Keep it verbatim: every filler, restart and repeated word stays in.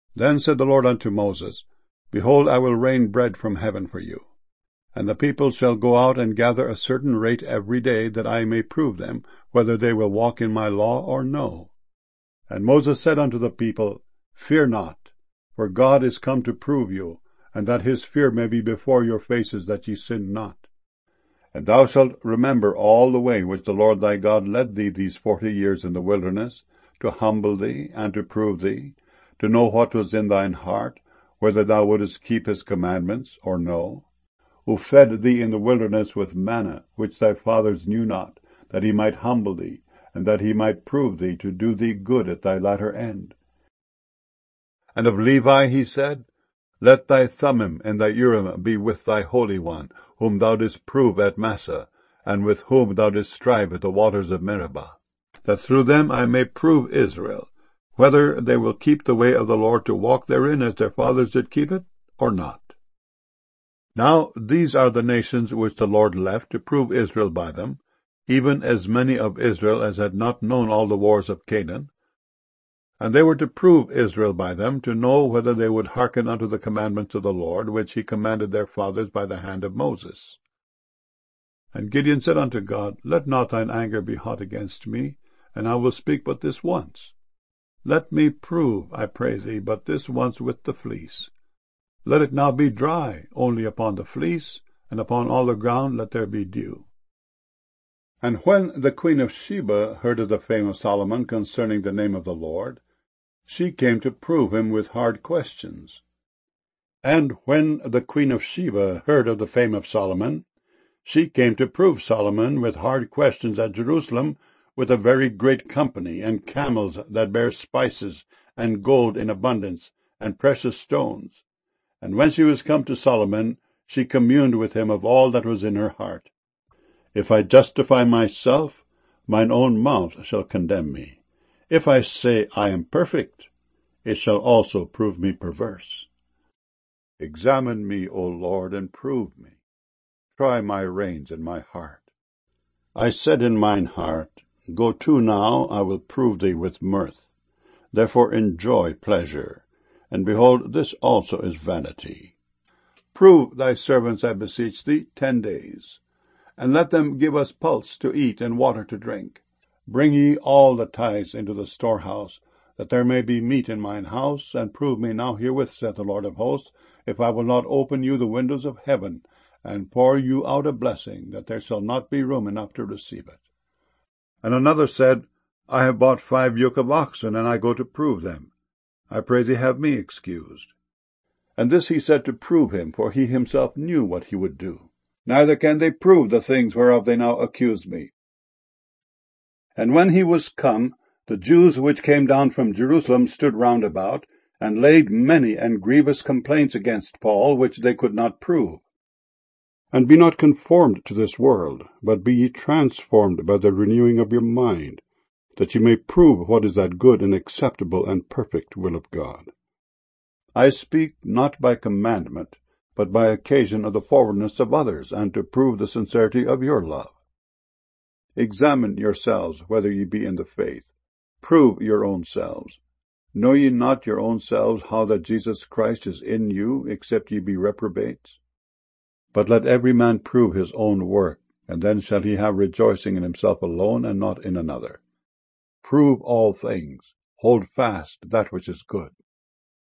Then said the Lord unto Moses, Behold, I will rain bread from heaven for you. And the people shall go out and gather a certain rate every day, that I may prove them, whether they will walk in my law or no. And Moses said unto the people, Fear not, for God is come to prove you, and that his fear may be before your faces, that ye sin not. And thou shalt remember all the way which the Lord thy God led thee these forty years in the wilderness, to humble thee, and to prove thee, to know what was in thine heart, whether thou wouldest keep his commandments or no. Who fed thee in the wilderness with manna, which thy fathers knew not, that he might humble thee, and that he might prove thee, to do thee good at thy latter end. And of Levi he said, Let thy Thummim and thy Urim be with thy Holy One, whom thou didst prove at Massah, and with whom thou didst strive at the waters of Meribah, that through them I may prove Israel, whether they will keep the way of the Lord to walk therein as their fathers did keep it, or not. Now these are the nations which the Lord left to prove Israel by them, even as many of Israel as had not known all the wars of Canaan. And they were to prove Israel by them, to know whether they would hearken unto the commandments of the Lord, which he commanded their fathers by the hand of Moses. And Gideon said unto God, Let not thine anger be hot against me, and I will speak but this once. Let me prove, I pray thee, but this once with the fleece. Let it now be dry, only upon the fleece, and upon all the ground let there be dew. And when the queen of Sheba heard of the fame of Solomon concerning the name of the Lord, she came to prove him with hard questions. And when the queen of Sheba heard of the fame of Solomon, she came to prove Solomon with hard questions at Jerusalem, with a very great company, and camels that bear spices, and gold in abundance, and precious stones. And when she was come to Solomon, she communed with him of all that was in her heart. If I justify myself, mine own mouth shall condemn me. If I say I am perfect, it shall also prove me perverse. Examine me, O Lord, and prove me. Try my reins and my heart. I said in mine heart, Go to now, I will prove thee with mirth. Therefore enjoy pleasure. And behold, this also is vanity. Prove thy servants, I beseech thee, ten days, and let them give us pulse to eat and water to drink. Bring ye all the tithes into the storehouse, that there may be meat in mine house, and prove me now herewith, saith the Lord of hosts, if I will not open you the windows of heaven, and pour you out a blessing, that there shall not be room enough to receive it. And another said, I have bought five yoke of oxen, and I go to prove them. I pray thee have me excused. And this he said to prove him, for he himself knew what he would do. Neither can they prove the things whereof they now accuse me. And when he was come, the Jews which came down from Jerusalem stood round about, and laid many and grievous complaints against Paul, which they could not prove. And be not conformed to this world, but be ye transformed by the renewing of your mind, that ye may prove what is that good and acceptable and perfect will of God. I speak not by commandment, but by occasion of the forwardness of others, and to prove the sincerity of your love. Examine yourselves whether ye be in the faith. Prove your own selves. Know ye not your own selves how that Jesus Christ is in you, except ye be reprobates? But let every man prove his own work, and then shall he have rejoicing in himself alone, and not in another. Prove all things. Hold fast that which is good.